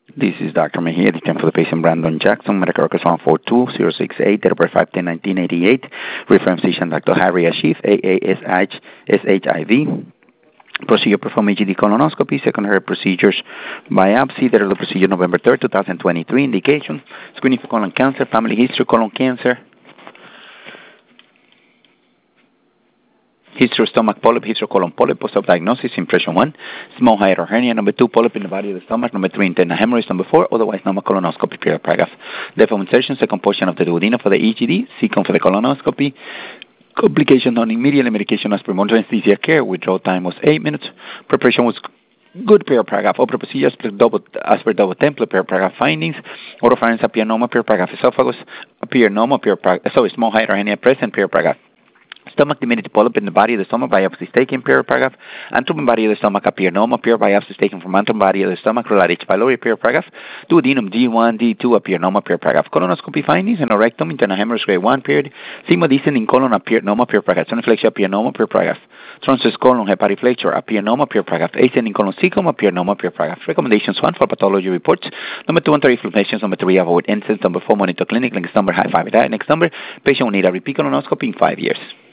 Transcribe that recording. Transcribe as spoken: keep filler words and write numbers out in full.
This is Doctor Mejia, the for the patient Brandon Jackson, medical records one four two zero six eight, date of birth five ten nineteen eighty-eight, reference physician Doctor Harry Ashif, A A S H S H I V. Procedure performed E G D colonoscopy, secondary procedures biopsy, date of the procedure November third, twenty twenty-three, indication, screening for colon cancer, family history, colon cancer, history of stomach polyp, history of colon polyp, post-op diagnosis, impression one, small hiatal hernia, number two, polyp in the body of the stomach, number three, internal hemorrhoids, number four, otherwise normal colonoscopy, period paragraph. Depth of insertion, second portion of the duodenum for the E G D, second for the colonoscopy, complication on immediate medication as per anesthesia care, withdrawal time was eight minutes, preparation was good, period paragraph. Open procedures double, as per double template, period paragraph findings, oropharynx appear normal, period paragraph. Esophagus appear normal, period paragraph. Sorry, small hiatal hernia present, period paragraph. Stomach diminutive polyp in the body of the stomach, biopsy taken, period paragraph. Antrum body of the stomach appear normal, period biopsy taken from antrum body of the stomach, related H. pylori, period paragraph. Duodenum D one, D two appear normal, period paragraph. Colonoscopy findings, and rectum, internal hemorrhage grade one, period. Sigma descending colon appear normal, period paragraph. Sonoflexia appear normal, period paragraph. Transverse colon hepatoflexure appear normal, period paragraph. Ascending colon cecum appear normal, period paragraph. Recommendations one for pathology reports. Number two, enter inflammations. Number three, avoid incidents. Number four, monitor clinic. Next number, high five. Next number, patient will need a repeat colonoscopy in five years.